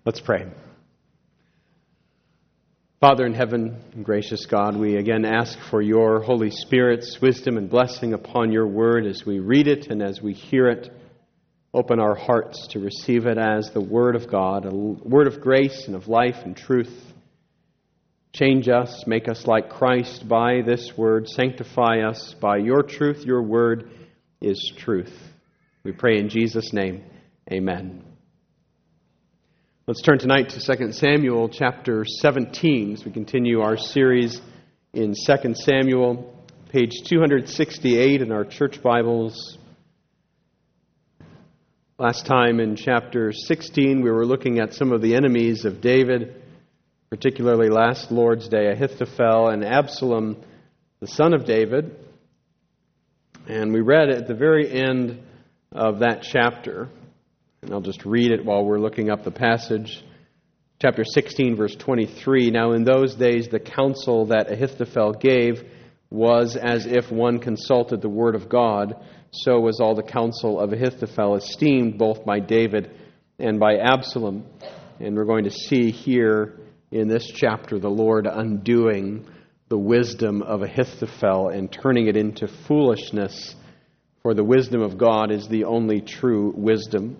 Let's pray. Father in heaven, gracious God, we again ask for your Holy Spirit's wisdom and blessing upon your word as we read it and as we hear it. Open our hearts to receive it as the word of God, a word of grace and of life and truth. Change us, make us like Christ by this word. Sanctify us by your truth. Your word is truth. We pray in Jesus' name. Amen. Let's turn tonight to 2 Samuel chapter 17 as we continue our series in 2 Samuel, page 268 in our church Bibles. Last time in chapter 16 we were looking at some of the enemies of David, particularly last Lord's Day, Ahithophel and Absalom, the son of David. And we read at the very end of that chapter, and I'll just read it while we're looking up the passage. Chapter 16, verse 23. Now in those days the counsel that Ahithophel gave was as if one consulted the word of God. So was all the counsel of Ahithophel esteemed both by David and by Absalom. And we're going to see here in this chapter the Lord undoing the wisdom of Ahithophel and turning it into foolishness. For the wisdom of God is the only true wisdom.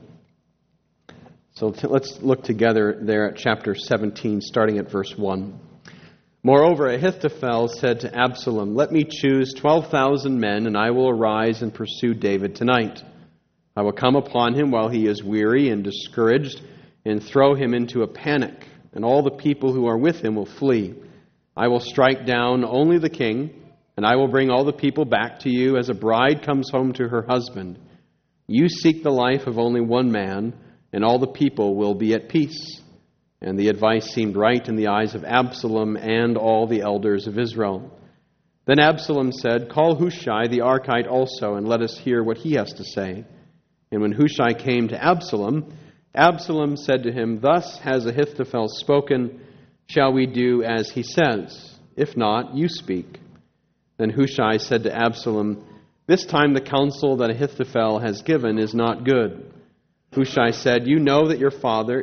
So let's look together there at chapter 17, starting at verse 1. Moreover, Ahithophel said to Absalom, "Let me choose 12,000 men, and I will arise and pursue David tonight. I will come upon him while he is weary and discouraged, and throw him into a panic, and all the people who are with him will flee. I will strike down only the king, and I will bring all the people back to you as a bride comes home to her husband. You seek the life of only one man, and all the people will be at peace." And the advice seemed right in the eyes of Absalom and all the elders of Israel. Then Absalom said, "Call Hushai the Archite also, and let us hear what he has to say." And when Hushai came to Absalom, Absalom said to him, "Thus has Ahithophel spoken. Shall we do as he says? If not, you speak." Then Hushai said to Absalom, "This time the counsel that Ahithophel has given is not good." Hushai said, You know that your father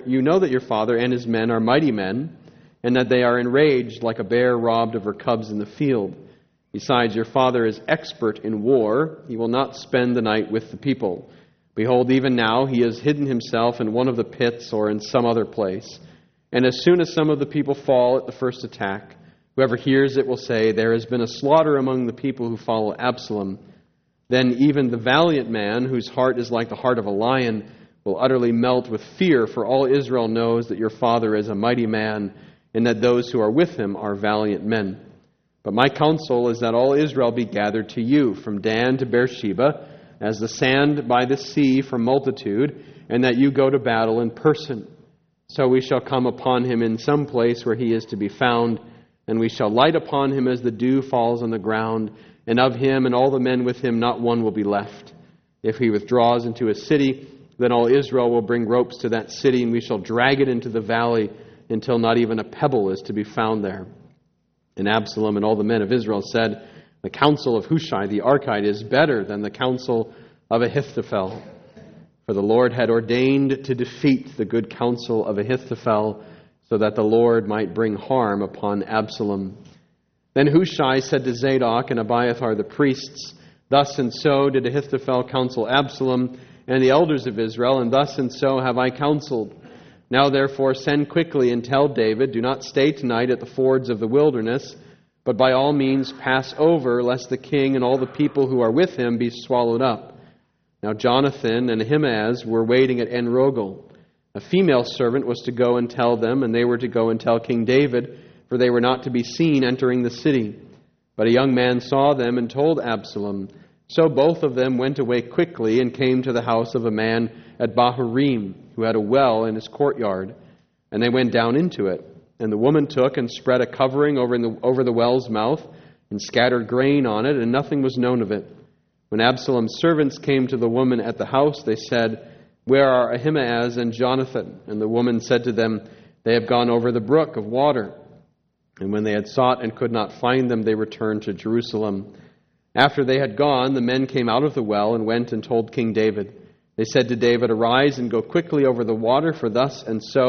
and his men are mighty men, and that they are enraged like a bear robbed of her cubs in the field. Besides, your father is expert in war. He will not spend the night with the people. Behold, even now he has hidden himself in one of the pits or in some other place. And as soon as some of the people fall at the first attack, whoever hears it will say, There has been a slaughter among the people who follow Absalom. Then even the valiant man, whose heart is like the heart of a lion, will utterly melt with fear, for all Israel knows that your father is a mighty man, and that those who are with him are valiant men. But my counsel is that all Israel be gathered to you, from Dan to Beersheba, as the sand by the sea from multitude, and that you go to battle in person. So we shall come upon him in some place where he is to be found, and we shall light upon him as the dew falls on the ground, and of him and all the men with him not one will be left. If he withdraws into a city, then all Israel will bring ropes to that city, and we shall drag it into the valley until not even a pebble is to be found there." And Absalom and all the men of Israel said, "The counsel of Hushai the Archite is better than the counsel of Ahithophel." For the Lord had ordained to defeat the good counsel of Ahithophel, so that the Lord might bring harm upon Absalom. Then Hushai said to Zadok and Abiathar the priests, "Thus and so did Ahithophel counsel Absalom and the elders of Israel, and thus and so have I counseled. Now therefore send quickly and tell David, Do not stay tonight at the fords of the wilderness, but by all means pass over, lest the king and all the people who are with him be swallowed up." Now Jonathan and Ahimaaz were waiting at En-Rogel. A female servant was to go and tell them, and they were to go and tell King David, for they were not to be seen entering the city. But a young man saw them and told Absalom. So both of them went away quickly and came to the house of a man at Bahurim, who had a well in his courtyard. And they went down into it. And the woman took and spread a covering over the well's mouth and scattered grain on it, and nothing was known of it. When Absalom's servants came to the woman at the house, they said, "Where are Ahimaaz and Jonathan?" And the woman said to them, "They have gone over the brook of water." And when they had sought and could not find them, they returned to Jerusalem. After they had gone, the men came out of the well and went and told King David. They said to David, "Arise and go quickly over the water, for thus and so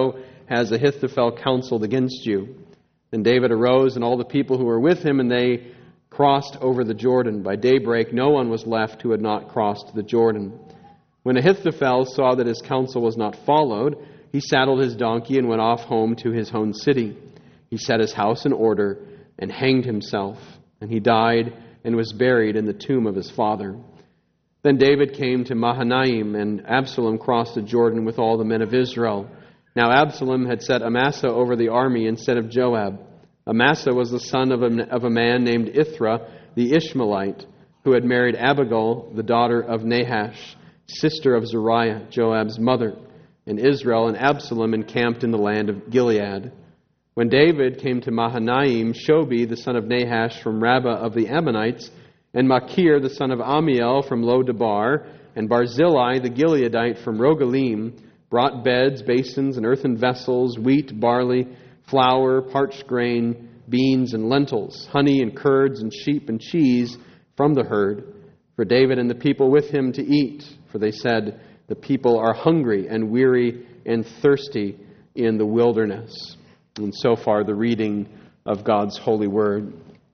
has Ahithophel counseled against you?" Then David arose and all the people who were with him, and they crossed over the Jordan. By daybreak no one was left who had not crossed the Jordan. When Ahithophel saw that his counsel was not followed, he saddled his donkey and went off home to his own city. He set his house in order and hanged himself, and he died and was buried in the tomb of his father. Then David came to Mahanaim, and Absalom crossed the Jordan with all the men of Israel. Now Absalom had set Amasa over the army instead of Joab. Amasa was the son of a man named Ithra the Ishmaelite, who had married Abigail, the daughter of Nahash, sister of Zeruiah, Joab's mother. And Israel and Absalom encamped in the land of Gilead. When David came to Mahanaim, Shobi, the son of Nahash from Rabbah of the Ammonites, and Machir, the son of Amiel from Lo-debar, and Barzillai, the Gileadite from Rogelim, brought beds, basins, and earthen vessels, wheat, barley, flour, parched grain, beans, and lentils, honey and curds, and sheep and cheese from the herd, for David and the people with him to eat. For they said, "The people are hungry and weary and thirsty in the wilderness." And so far, the reading of God's holy word.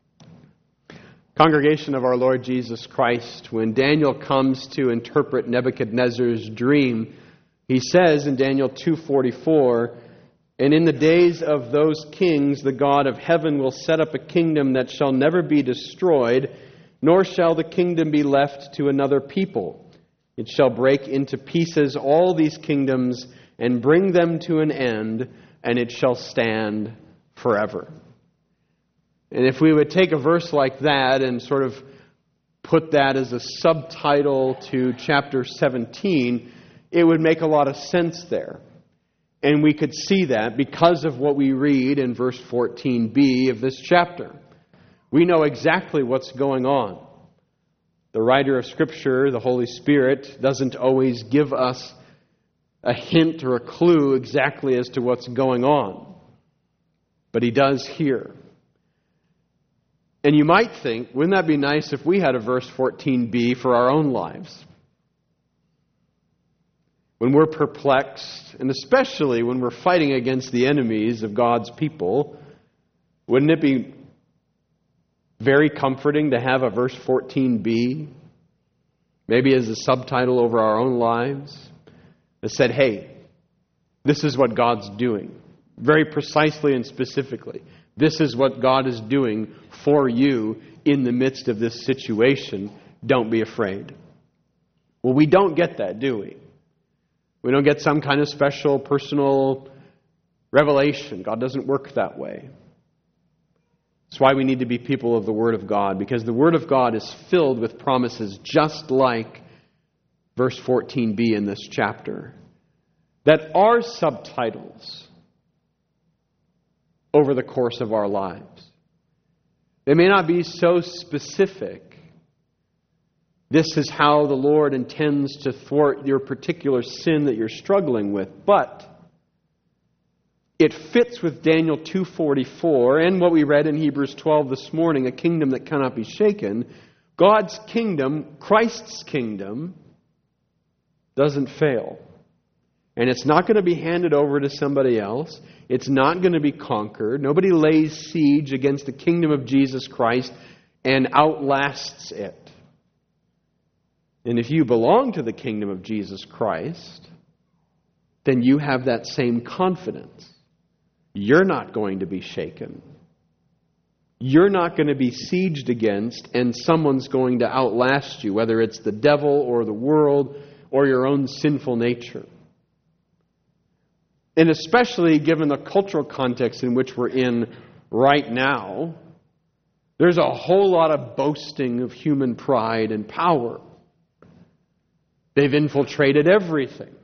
Congregation of our Lord Jesus Christ, when Daniel comes to interpret Nebuchadnezzar's dream, he says in Daniel 2:44, "And in the days of those kings, the God of heaven will set up a kingdom that shall never be destroyed, nor shall the kingdom be left to another people. It shall break into pieces all these kingdoms and bring them to an end, and it shall stand forever." And if we would take a verse like that and sort of put that as a subtitle to chapter 17, it would make a lot of sense there. And we could see that because of what we read in verse 14b of this chapter. We know exactly what's going on. The writer of Scripture, the Holy Spirit, doesn't always give us a hint or a clue exactly as to what's going on. But He does here. And you might think, wouldn't that be nice if we had a verse 14b for our own lives? When we're perplexed, and especially when we're fighting against the enemies of God's people, wouldn't it be very comforting to have a verse 14b, maybe as a subtitle over our own lives, that said, "Hey, this is what God's doing." Very precisely and specifically. This is what God is doing for you in the midst of this situation. Don't be afraid. Well, we don't get that, do we? We don't get some kind of special personal revelation. God doesn't work that way. That's why we need to be people of the Word of God, because the Word of God is filled with promises just like verse 14b in this chapter, that are subtitles over the course of our lives. They may not be so specific. This is how the Lord intends to thwart your particular sin that you're struggling with, but it fits with Daniel 2:44 and what we read in Hebrews 12 this morning, a kingdom that cannot be shaken. God's kingdom, Christ's kingdom, doesn't fail. And it's not going to be handed over to somebody else. It's not going to be conquered. Nobody lays siege against the kingdom of Jesus Christ and outlasts it. And if you belong to the kingdom of Jesus Christ, then you have that same confidence. You're not going to be shaken. You're not going to be sieged against, and someone's going to outlast you, whether it's the devil or the world or your own sinful nature. And especially given the cultural context in which we're in right now, there's a whole lot of boasting of human pride and power. They've infiltrated everything.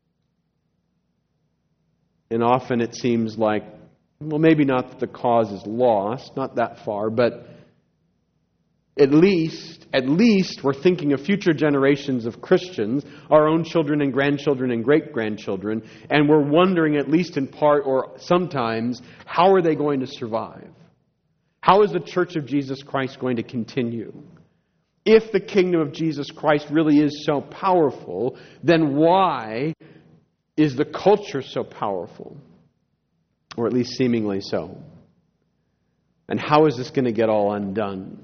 And often it seems like, well, maybe not that the cause is lost, not that far, but at least we're thinking of future generations of Christians, our own children and grandchildren and great-grandchildren, and we're wondering, at least in part or sometimes, how are they going to survive? How is the Church of Jesus Christ going to continue? If the kingdom of Jesus Christ really is so powerful, then why is the culture so powerful? or at least seemingly so. And how is this going to get all undone?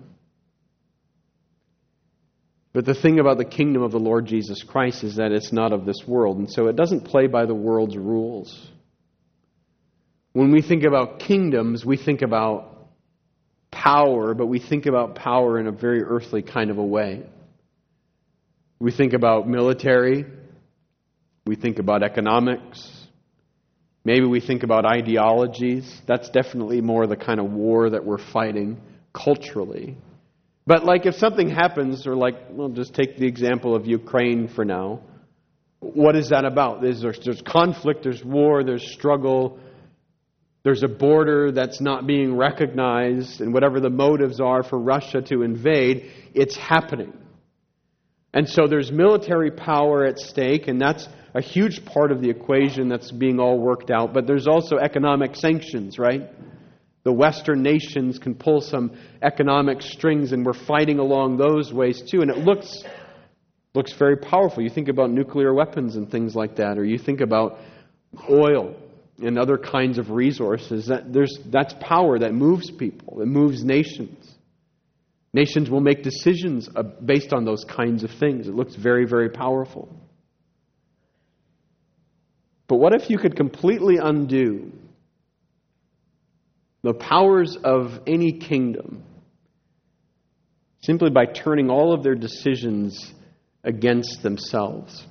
But the thing about the kingdom of the Lord Jesus Christ is that it's not of this world, and so it doesn't play by the world's rules. When we think about kingdoms, we think about power, but we think about power in a very earthly kind of a way. We think about military, we think about economics, maybe we think about ideologies. That's definitely more the kind of war that we're fighting culturally. But like if something happens, or like, we'll just take the example of Ukraine for now. What is that about? There's conflict, there's war, there's struggle. There's a border that's not being recognized, and whatever the motives are for Russia to invade, it's happening. And so there's military power at stake, and that's a huge part of the equation that's being all worked out. But there's also economic sanctions, right? The Western nations can pull some economic strings, and we're fighting along those ways too. And it looks very powerful. You think about nuclear weapons and things like that, or you think about oil and other kinds of resources. That's power that moves people. It moves nations. Nations will make decisions based on those kinds of things. It looks very, very powerful. But what if you could completely undo the powers of any kingdom simply by turning all of their decisions against themselves?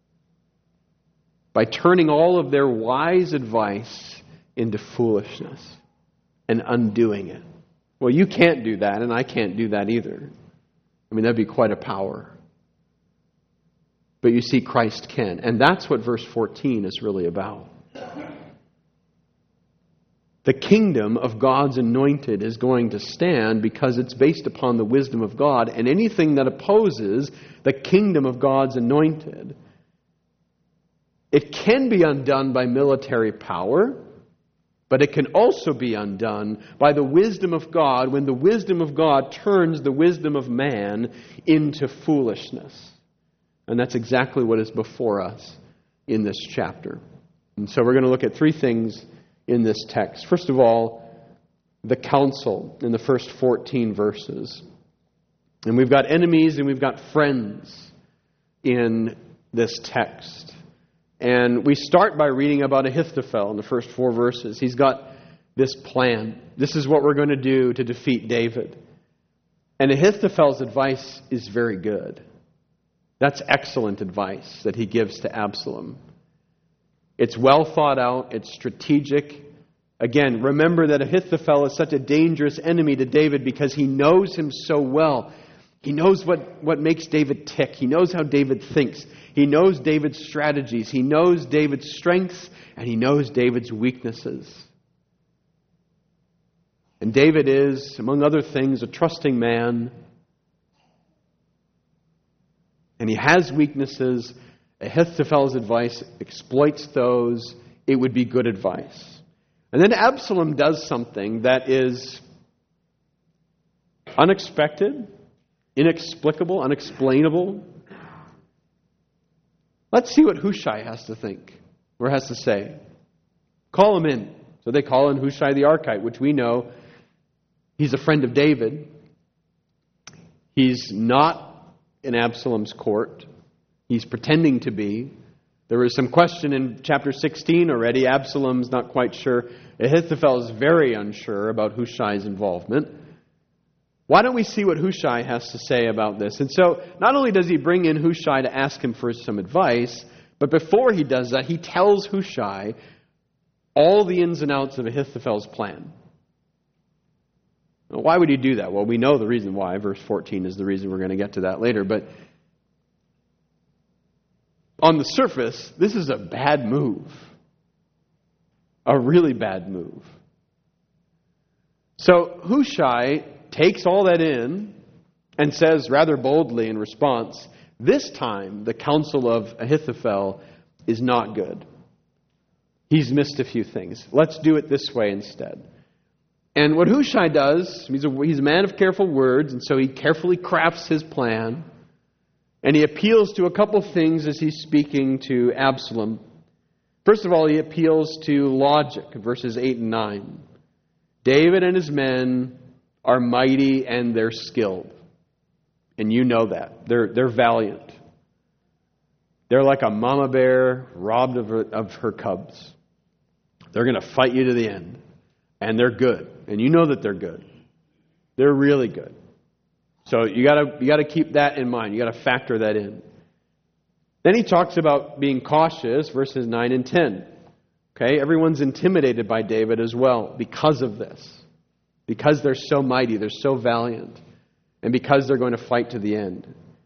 By turning all of their wise advice into foolishness and undoing it. Well, you can't do that, and I can't do that either. I mean, that'd be quite a power. But you see, Christ can. And that's what verse 14 is really about. The kingdom of God's anointed is going to stand because it's based upon the wisdom of God, and anything that opposes the kingdom of God's anointed, it can be undone by military power, but it can also be undone by the wisdom of God when the wisdom of God turns the wisdom of man into foolishness. And that's exactly what is before us in this chapter. And so we're going to look at three things in this text. First of all, the counsel in the first 14 verses. And we've got enemies and we've got friends in this text. And we start by reading about Ahithophel in the first 4 verses. He's got this plan. This is what we're going to do to defeat David. And Ahithophel's advice is very good. That's excellent advice that he gives to Absalom. It's well thought out. It's strategic. Again, remember that Ahithophel is such a dangerous enemy to David because he knows him so well. He knows what makes David tick. He knows how David thinks. He knows David's strategies. He knows David's strengths, and he knows David's weaknesses. And David is, among other things, a trusting man. And he has weaknesses. Ahithophel's advice exploits those. It would be good advice. And then Absalom does something that is unexpected, inexplicable, unexplainable. Let's see what Hushai has to think, or has to say. Call him in. So they call in Hushai the Archite, which we know he's a friend of David. He's not in Absalom's court. He's pretending to be. There was some question in chapter 16 already. Absalom's not quite sure. Ahithophel is very unsure about Hushai's involvement. Why don't we see what Hushai has to say about this? And so, not only does he bring in Hushai to ask him for some advice, but before he does that, he tells Hushai all the ins and outs of Ahithophel's plan. Now, why would he do that? Well, we know the reason why. Verse 14 is the reason. We're going to get to that later. But on the surface, this is a bad move. A really bad move. So Hushai takes all that in and says rather boldly in response, this time the counsel of Ahithophel is not good. He's missed a few things. Let's do it this way instead. And what Hushai does, he's a man of careful words, and so he carefully crafts his plan. And he appeals to a couple things as he's speaking to Absalom. First of all, he appeals to logic, verses 8 and 9. David and his men are mighty and they're skilled. And you know that. They're valiant. They're like a mama bear robbed of her cubs. They're going to fight you to the end. And they're good. And you know that they're good. They're really good. So you got to keep that in mind. You got to factor that in. Then he talks about being cautious, verses 9 and 10. Okay, everyone's intimidated by David as well because of this. Because they're so mighty, they're so valiant, and because they're going to fight to the end.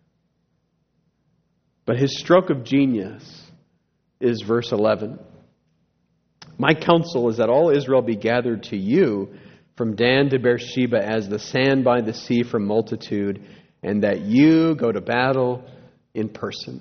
But his stroke of genius is verse 11. My counsel is that all Israel be gathered to you from Dan to Beersheba as the sand by the sea from multitude, and that you go to battle in person.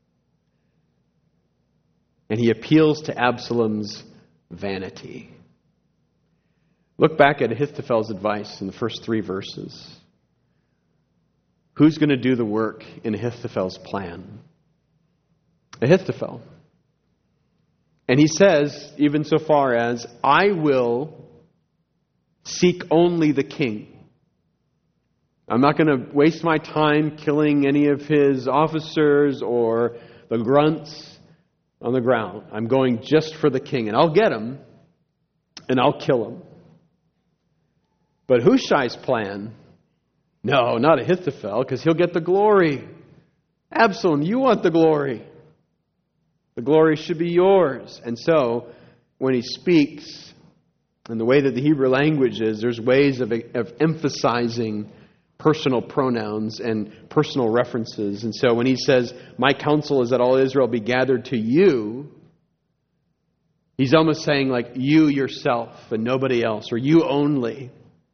And he appeals to Absalom's vanity. Look back at Ahithophel's advice in the first 3 verses. Who's going to do the work in Ahithophel's plan? Ahithophel. And he says, even so far as, I will seek only the king. I'm not going to waste my time killing any of his officers or the grunts on the ground. I'm going just for the king. And I'll get him, and I'll kill him. But Hushai's plan, no, not Ahithophel, because he'll get the glory. Absalom, you want the glory. The glory should be yours. And so, when he speaks, and the way that the Hebrew language is, there's ways of emphasizing personal pronouns and personal references. And so when he says, my counsel is that all Israel be gathered to you, he's almost saying like you yourself and nobody else, or you only.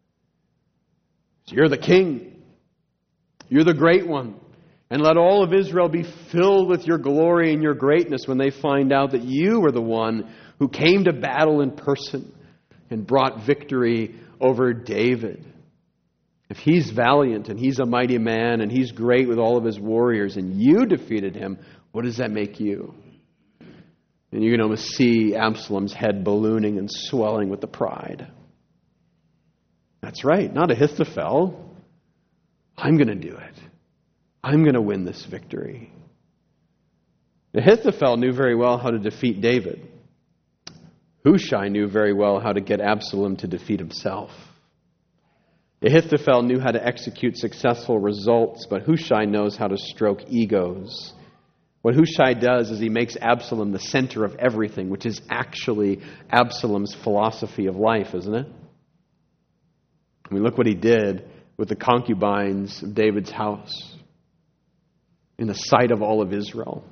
So you're the king. You're the great one. And let all of Israel be filled with your glory and your greatness when they find out that you were the one who came to battle in person and brought victory over David. If he's valiant and he's a mighty man and he's great with all of his warriors and you defeated him, what does that make you? And you can almost see Absalom's head ballooning and swelling with the pride. That's right, not Ahithophel. I'm going to do it. I'm going to win this victory. Ahithophel knew very well how to defeat David. Hushai knew very well how to get Absalom to defeat himself. Ahithophel knew how to execute successful results, but Hushai knows how to stroke egos. What Hushai does is he makes Absalom the center of everything, which is actually Absalom's philosophy of life, isn't it? I mean, look what he did with the concubines of David's house in the sight of all of Israel.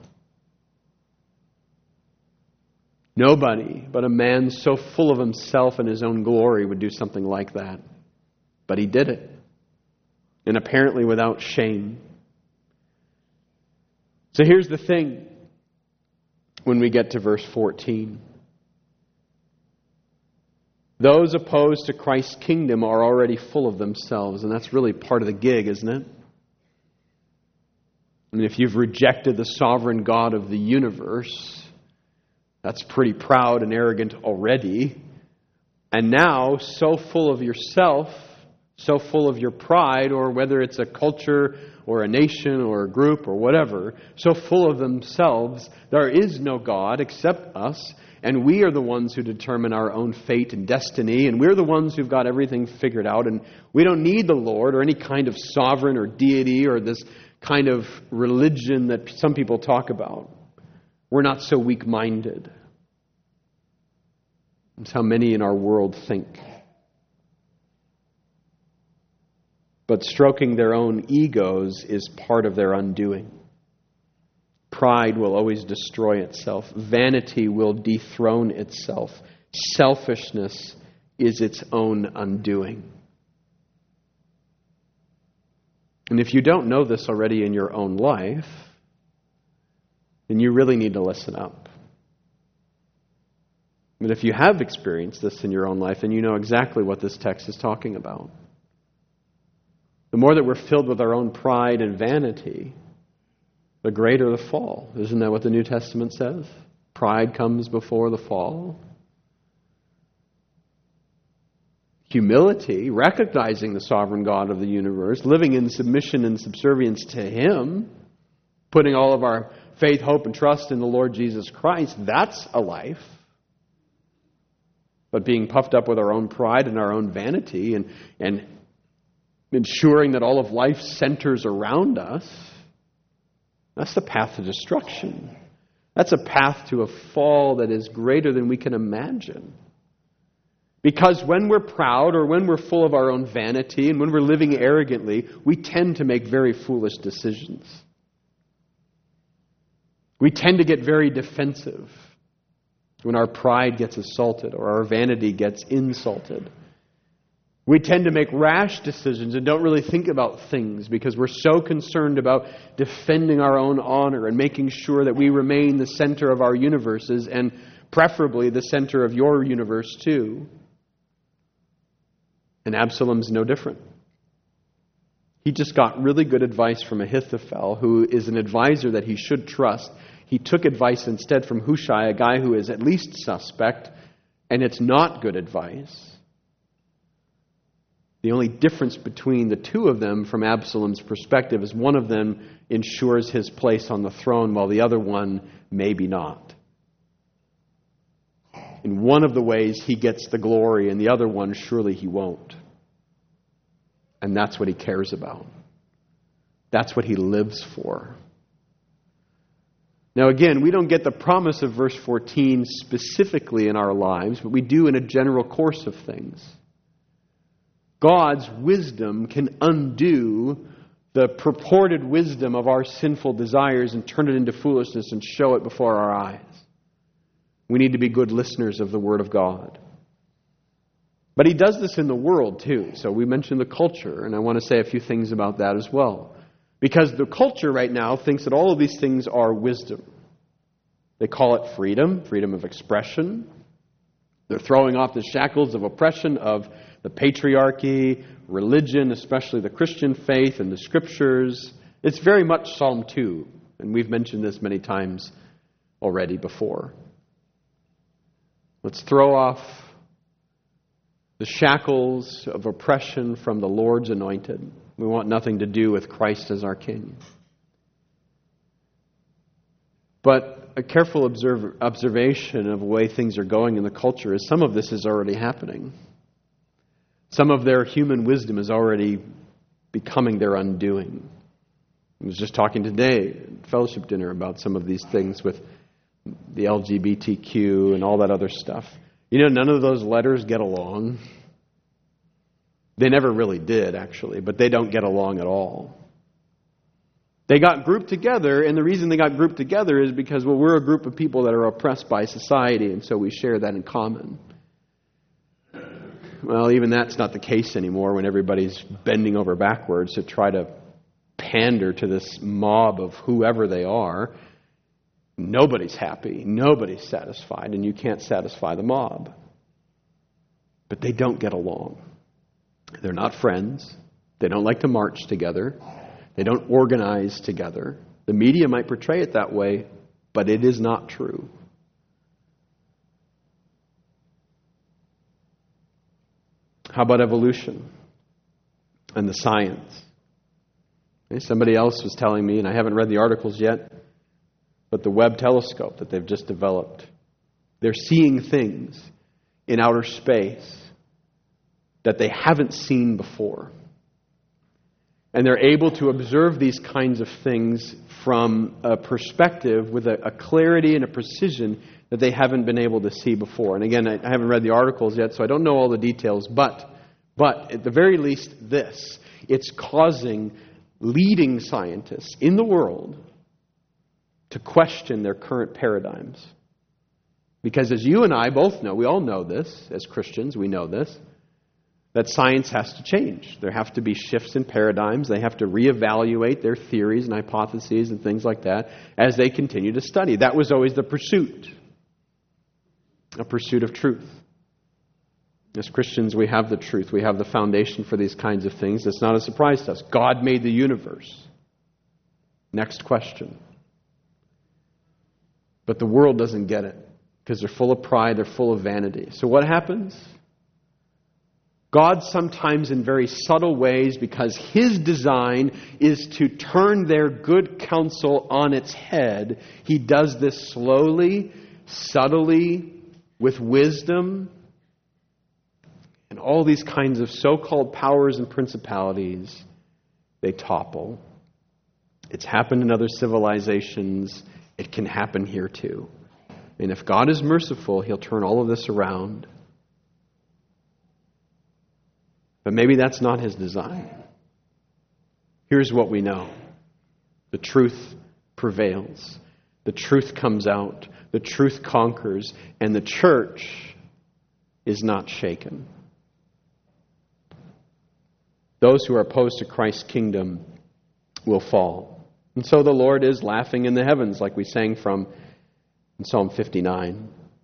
Nobody but a man so full of himself and his own glory would do something like that. But he did it. And apparently without shame. So here's the thing when we get to verse 14. Those opposed to Christ's kingdom are already full of themselves. And that's really part of the gig, isn't it? I mean, if you've rejected the sovereign God of the universe, that's pretty proud and arrogant already. And now, so full of yourself, so full of your pride, or whether it's a culture or a nation or a group or whatever, so full of themselves, there is no God except us, and we are the ones who determine our own fate and destiny, and we're the ones who've got everything figured out, and we don't need the Lord or any kind of sovereign or deity or this kind of religion that some people talk about. We're not so weak-minded. That's how many in our world think. But stroking their own egos is part of their undoing. Pride will always destroy itself. Vanity will dethrone itself. Selfishness is its own undoing. And if you don't know this already in your own life, then you really need to listen up. But if you have experienced this in your own life, then you know exactly what this text is talking about. The more that we're filled with our own pride and vanity, the greater the fall. Isn't that what the New Testament says? Pride comes before the fall. Humility, recognizing the sovereign God of the universe, living in submission and subservience to Him, putting all of our faith, hope, and trust in the Lord Jesus Christ, that's a life. But being puffed up with our own pride and our own vanity and ensuring that all of life centers around us, that's the path to destruction. That's a path to a fall that is greater than we can imagine. Because when we're proud or when we're full of our own vanity and when we're living arrogantly, we tend to make very foolish decisions. We tend to get very defensive when our pride gets assaulted or our vanity gets insulted. We tend to make rash decisions and don't really think about things because we're so concerned about defending our own honor and making sure that we remain the center of our universes and preferably the center of your universe too. And Absalom's no different. He just got really good advice from Ahithophel, who is an advisor that he should trust. He took advice instead from Hushai, a guy who is at least suspect, and it's not good advice. The only difference between the two of them from Absalom's perspective is one of them ensures his place on the throne while the other one maybe not. In one of the ways he gets the glory, and the other one surely he won't. And that's what he cares about. That's what he lives for. Now again, we don't get the promise of verse 14 specifically in our lives, but we do in a general course of things. God's wisdom can undo the purported wisdom of our sinful desires and turn it into foolishness and show it before our eyes. We need to be good listeners of the Word of God. But He does this in the world too. So we mentioned the culture, and I want to say a few things about that as well. Because the culture right now thinks that all of these things are wisdom. They call it freedom, freedom of expression. They're throwing off the shackles of oppression of the patriarchy, religion, especially the Christian faith and the Scriptures. It's very much Psalm 2, and we've mentioned this many times already before. Let's throw off the shackles of oppression from the Lord's anointed. We want nothing to do with Christ as our King. But a careful observation of the way things are going in the culture is some of this is already happening. Some of their human wisdom is already becoming their undoing. I was just talking today at fellowship dinner about some of these things with the LGBTQ and all that other stuff. You know, none of those letters get along. They never really did, actually, but they don't get along at all. They got grouped together, and the reason they got grouped together is because, well, we're a group of people that are oppressed by society, and so we share that in common. Well, even that's not the case anymore when everybody's bending over backwards to try to pander to this mob of whoever they are. Nobody's happy, nobody's satisfied, and you can't satisfy the mob. But they don't get along. They're not friends. They don't like to march together. They don't organize together. The media might portray it that way, but it is not true. How about evolution and the science? Somebody else was telling me, and I haven't read the articles yet, but the Webb telescope that they've just developed, they're seeing things in outer space that they haven't seen before. And they're able to observe these kinds of things from a perspective with a clarity and a precision that they haven't been able to see before. And again, I haven't read the articles yet, so I don't know all the details, but at the very least this, it's causing leading scientists in the world to question their current paradigms. Because as you and I both know, we all know this, as Christians, we know this, that science has to change. There have to be shifts in paradigms. They have to reevaluate their theories and hypotheses and things like that as they continue to study. That was always the pursuit, a pursuit of truth. As Christians, we have the truth. We have the foundation for these kinds of things. It's not a surprise to us. God made the universe. Next question. But the world doesn't get it because they're full of pride, they're full of vanity. So what happens? God sometimes in very subtle ways, because His design is to turn their good counsel on its head, He does this slowly, subtly, with wisdom. And all these kinds of so-called powers and principalities, they topple. It's happened in other civilizations. It can happen here too. And if God is merciful, He'll turn all of this around. But maybe that's not His design. Here's what we know. The truth prevails. The truth comes out. The truth conquers. And the church is not shaken. Those who are opposed to Christ's kingdom will fall. And so the Lord is laughing in the heavens, like we sang from in Psalm 59.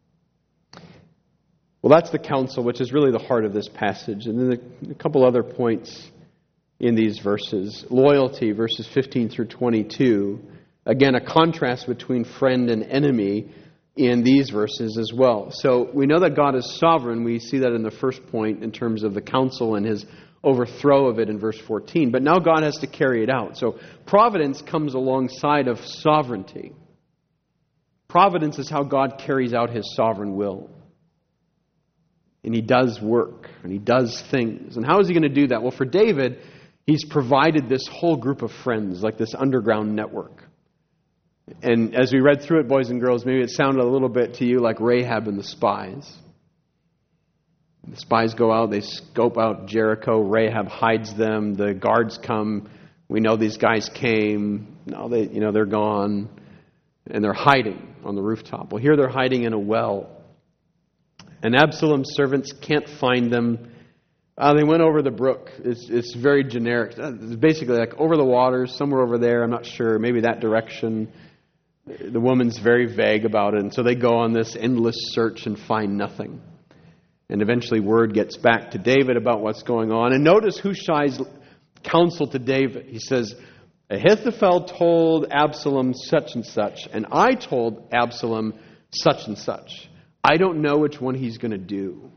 Well, that's the counsel, which is really the heart of this passage. And then a couple other points in these verses. Loyalty, verses 15 through 22. Again, a contrast between friend and enemy in these verses as well. So we know that God is sovereign. We see that in the first point in terms of the counsel and His overthrow of it in verse 14. But now God has to carry it out. So providence comes alongside of sovereignty. Providence is how God carries out His sovereign will. And He does work, and He does things. And how is He going to do that? Well, for David, He's provided this whole group of friends, like this underground network. And as we read through it, boys and girls, maybe it sounded a little bit to you like Rahab and the spies. The spies go out, they scope out Jericho, Rahab hides them, the guards come, we know these guys came, no, they're gone, and they're hiding on the rooftop. Well, here they're hiding in a well. And Absalom's servants can't find them. They went over the brook. It's very generic. It's basically like over the waters, somewhere over there, I'm not sure, maybe that direction. The woman's very vague about it, and so they go on this endless search and find nothing. And eventually word gets back to David about what's going on. And notice Hushai's counsel to David. He says, Ahithophel told Absalom such and such, and I told Absalom such and such. I don't know which one he's going to do.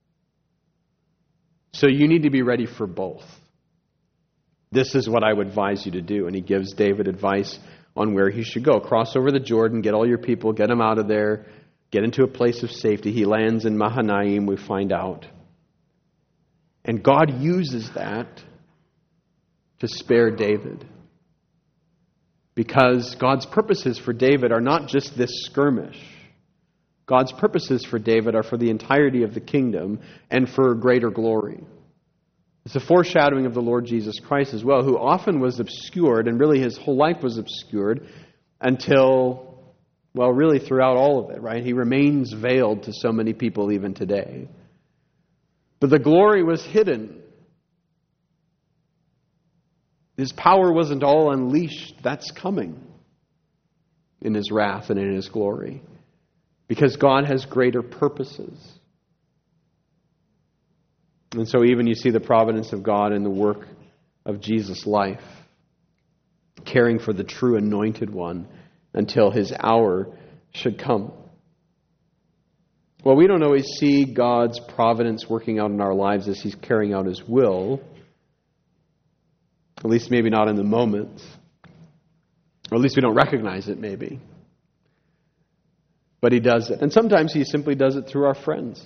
So you need to be ready for both. This is what I would advise you to do. And he gives David advice on where he should go. Cross over the Jordan, get all your people, get them out of there, get into a place of safety. He lands in Mahanaim, we find out. And God uses that to spare David. Because God's purposes for David are not just this skirmish. God's purposes for David are for the entirety of the kingdom and for greater glory. It's a foreshadowing of the Lord Jesus Christ as well, who often was obscured, and really his whole life was obscured until, well, really throughout all of it, right? He remains veiled to so many people even today. But the glory was hidden. His power wasn't all unleashed. That's coming in his wrath and in his glory. Because God has greater purposes. And so even you see the providence of God in the work of Jesus' life, caring for the true anointed one until his hour should come. Well, we don't always see God's providence working out in our lives as he's carrying out his will. At least maybe not in the moment. Or at least we don't recognize it maybe. But he does it. And sometimes he simply does it through our friends.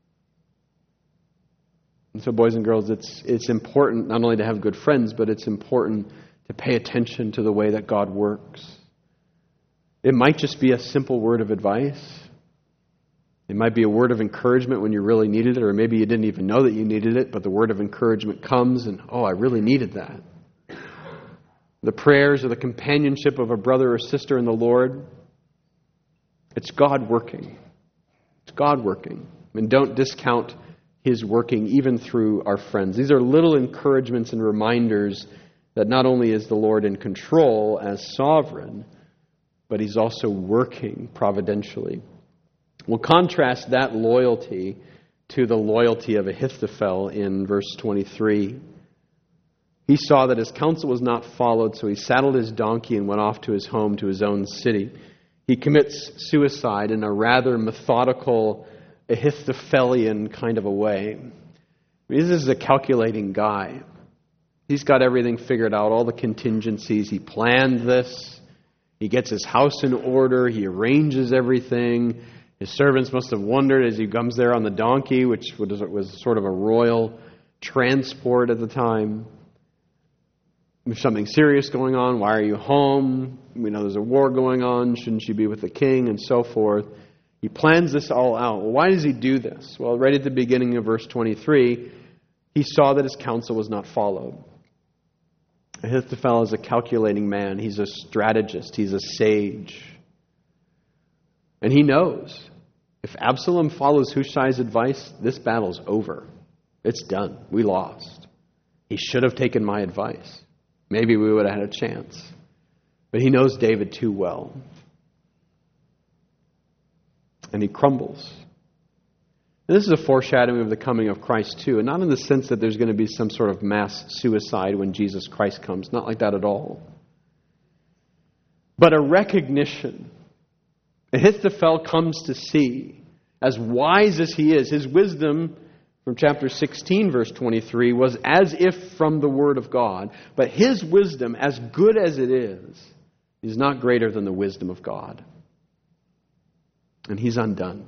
And so, boys and girls, it's important not only to have good friends, but it's important to pay attention to the way that God works. It might just be a simple word of advice. It might be a word of encouragement when you really needed it, or maybe you didn't even know that you needed it, but the word of encouragement comes and, oh, I really needed that. The prayers or the companionship of a brother or sister in the Lord. It's God working. It's God working. And don't discount his working even through our friends. These are little encouragements and reminders that not only is the Lord in control as sovereign, but he's also working providentially. We'll contrast that loyalty to the loyalty of Ahithophel in verse 23. He saw that his counsel was not followed, so he saddled his donkey and went off to his home, to his own city. He commits suicide in a rather methodical, Ahithophelian kind of a way. This is a calculating guy. He's got everything figured out, all the contingencies. He planned this. He gets his house in order. He arranges everything. His servants must have wondered as he comes there on the donkey, which was sort of a royal transport at the time. There's something serious going on. Why are you home? We know there's a war going on. Shouldn't you be with the king? And so forth. He plans this all out. Well, why does he do this? Well, right at the beginning of verse 23, he saw that his counsel was not followed. Ahithophel is a calculating man. He's a strategist. He's a sage. And he knows if Absalom follows Hushai's advice, this battle's over. It's done. We lost. He should have taken my advice. Maybe we would have had a chance. But he knows David too well. And he crumbles. And this is a foreshadowing of the coming of Christ too. And not in the sense that there's going to be some sort of mass suicide when Jesus Christ comes. Not like that at all. But a recognition. Ahithophel comes to see, as wise as he is, his wisdom from chapter 16, verse 23, was as if from the Word of God. But his wisdom, as good as it is not greater than the wisdom of God. And he's undone.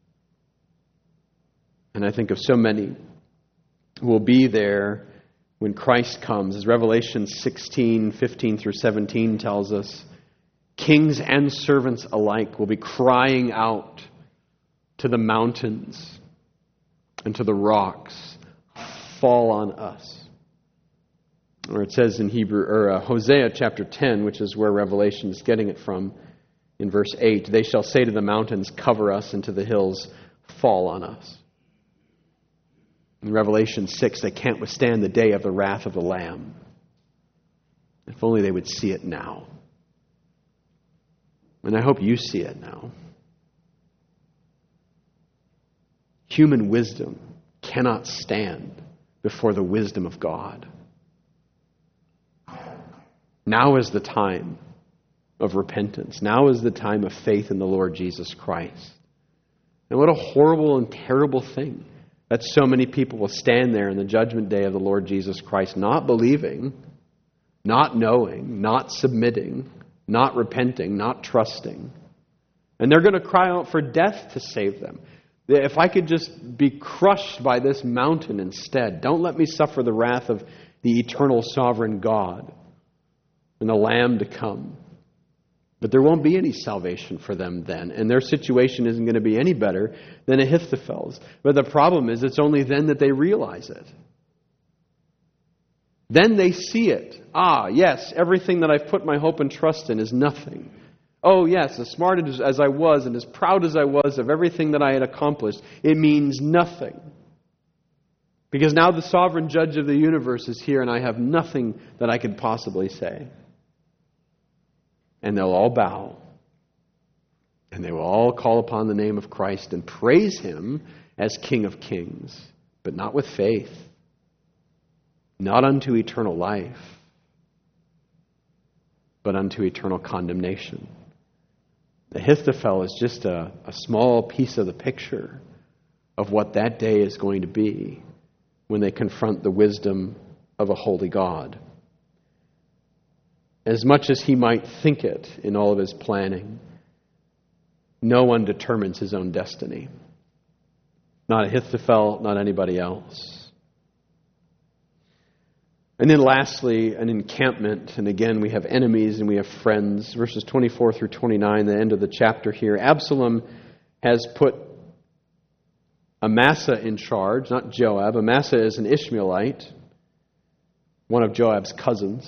And I think of so many who will be there when Christ comes. As Revelation 16, 15 through 17 tells us, kings and servants alike will be crying out to the mountains and to the rocks, fall on us. Or it says in Hosea chapter 10, which is where Revelation is getting it from, in verse 8, they shall say to the mountains, cover us, and to the hills, fall on us. In Revelation 6, they can't withstand the day of the wrath of the Lamb. If only they would see it now. And I hope you see it now. Human wisdom cannot stand before the wisdom of God. Now is the time of repentance. Now is the time of faith in the Lord Jesus Christ. And what a horrible and terrible thing that so many people will stand there in the judgment day of the Lord Jesus Christ, not believing, not knowing, not submitting, not repenting, not trusting. And they're going to cry out for death to save them. If I could just be crushed by this mountain instead, don't let me suffer the wrath of the eternal sovereign God and the Lamb to come. But there won't be any salvation for them then, and their situation isn't going to be any better than Ahithophel's. But the problem is, it's only then that they realize it. Then they see it. Ah, yes, everything that I've put my hope and trust in is nothing. Oh, yes, as smart as I was and as proud as I was of everything that I had accomplished, it means nothing. Because now the sovereign judge of the universe is here and I have nothing that I could possibly say. And they'll all bow. And they will all call upon the name of Christ and praise Him as King of Kings, but not with faith. Not unto eternal life, but unto eternal condemnation. Ahithophel is just a small piece of the picture of what that day is going to be when they confront the wisdom of a holy God. As much as he might think it in all of his planning, no one determines his own destiny. Not Ahithophel, not anybody else. And then lastly, an encampment. And again, we have enemies and we have friends. Verses 24 through 29, the end of the chapter here. Absalom has put Amasa in charge, not Joab. Amasa is an Ishmaelite, one of Joab's cousins.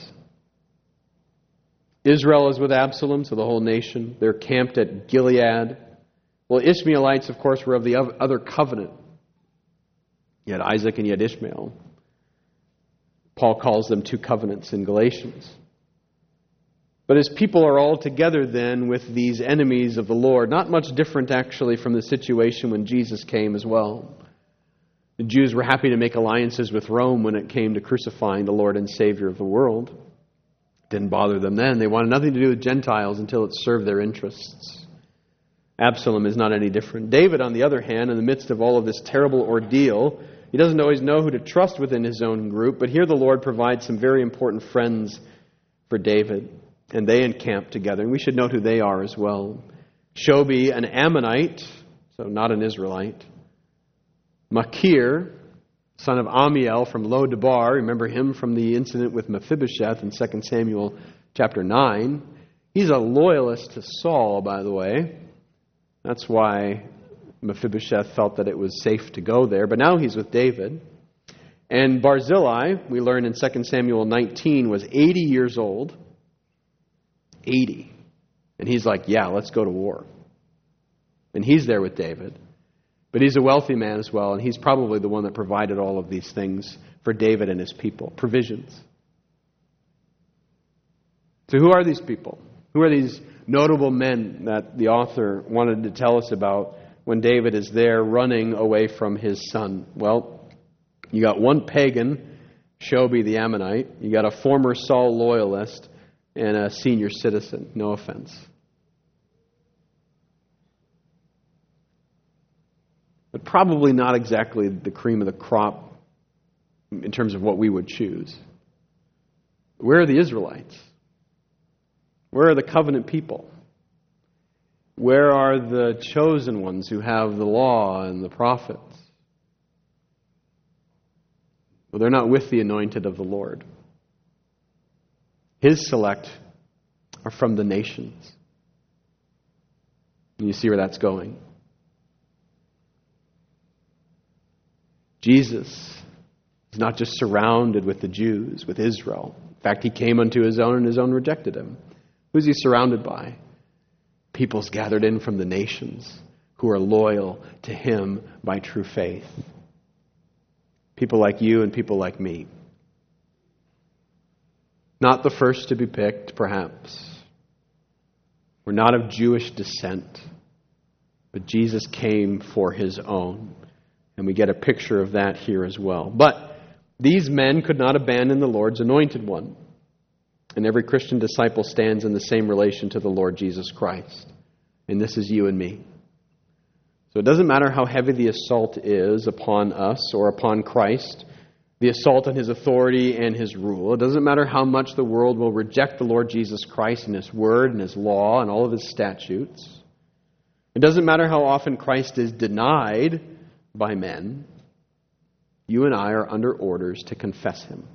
Israel is with Absalom, so the whole nation. They're camped at Gilead. Well, Ishmaelites, of course, were of the other covenant. You had Isaac and you had Ishmael. Paul calls them two covenants in Galatians. But his people are all together then with these enemies of the Lord. Not much different actually from the situation when Jesus came as well. The Jews were happy to make alliances with Rome when it came to crucifying the Lord and Savior of the world. Didn't bother them then. They wanted nothing to do with Gentiles until it served their interests. Absalom is not any different. David, on the other hand, in the midst of all of this terrible ordeal, he doesn't always know who to trust within his own group, but here the Lord provides some very important friends for David, and they encamp together. And we should note who they are as well. Shobi, an Ammonite, so not an Israelite. Machir, son of Amiel from Lo-debar. Remember him from the incident with Mephibosheth in 2 Samuel chapter 9. He's a loyalist to Saul, by the way. That's why Mephibosheth felt that it was safe to go there. But now he's with David. And Barzillai, we learn in 2 Samuel 19, was 80 years old. 80. And he's like, yeah, let's go to war. And he's there with David. But he's a wealthy man as well, and he's probably the one that provided all of these things for David and his people. Provisions. So who are these people? Who are these notable men that the author wanted to tell us about when David is there running away from his son? Well, you got one pagan, Shobi the Ammonite. You got a former Saul loyalist and a senior citizen. No offense. But probably not exactly the cream of the crop in terms of what we would choose. Where are the Israelites? Where are the covenant people? Where are the chosen ones who have the law and the prophets? Well, they're not with the anointed of the Lord. His select are from the nations. And you see where that's going. Jesus is not just surrounded with the Jews, with Israel. In fact, he came unto his own, and his own rejected him. Who's he surrounded by? Peoples gathered in from the nations who are loyal to him by true faith. People like you and people like me. Not the first to be picked, perhaps. We're not of Jewish descent. But Jesus came for his own. And we get a picture of that here as well. But these men could not abandon the Lord's anointed one. And every Christian disciple stands in the same relation to the Lord Jesus Christ. And this is you and me. So it doesn't matter how heavy the assault is upon us or upon Christ, the assault on his authority and his rule. It doesn't matter how much the world will reject the Lord Jesus Christ and his word and his law and all of his statutes. It doesn't matter how often Christ is denied by men. You and I are under orders to confess him.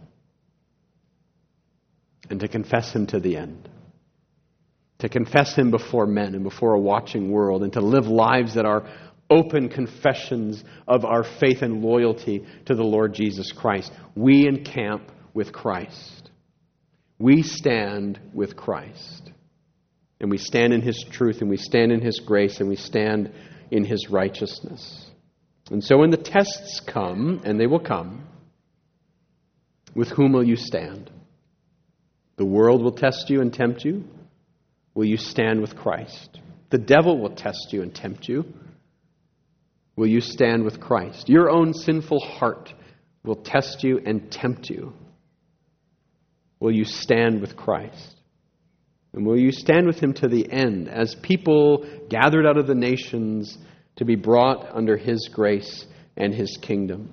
And to confess him to the end. To confess him before men and before a watching world. And to live lives that are open confessions of our faith and loyalty to the Lord Jesus Christ. We encamp with Christ. We stand with Christ. And we stand in his truth, and we stand in his grace, and we stand in his righteousness. And so when the tests come, and they will come, with whom will you stand? The world will test you and tempt you. Will you stand with Christ? The devil will test you and tempt you. Will you stand with Christ? Your own sinful heart will test you and tempt you. Will you stand with Christ? And will you stand with him to the end as people gathered out of the nations to be brought under his grace and his kingdom?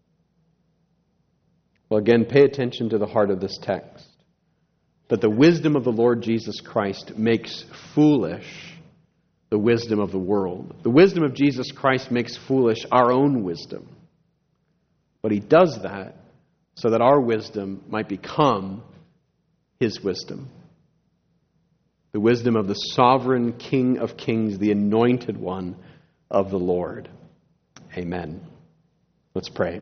Well, again, pay attention to the heart of this text. But the wisdom of the Lord Jesus Christ makes foolish the wisdom of the world. The wisdom of Jesus Christ makes foolish our own wisdom. But he does that so that our wisdom might become his wisdom. The wisdom of the sovereign King of Kings, the anointed one of the Lord. Amen. Let's pray.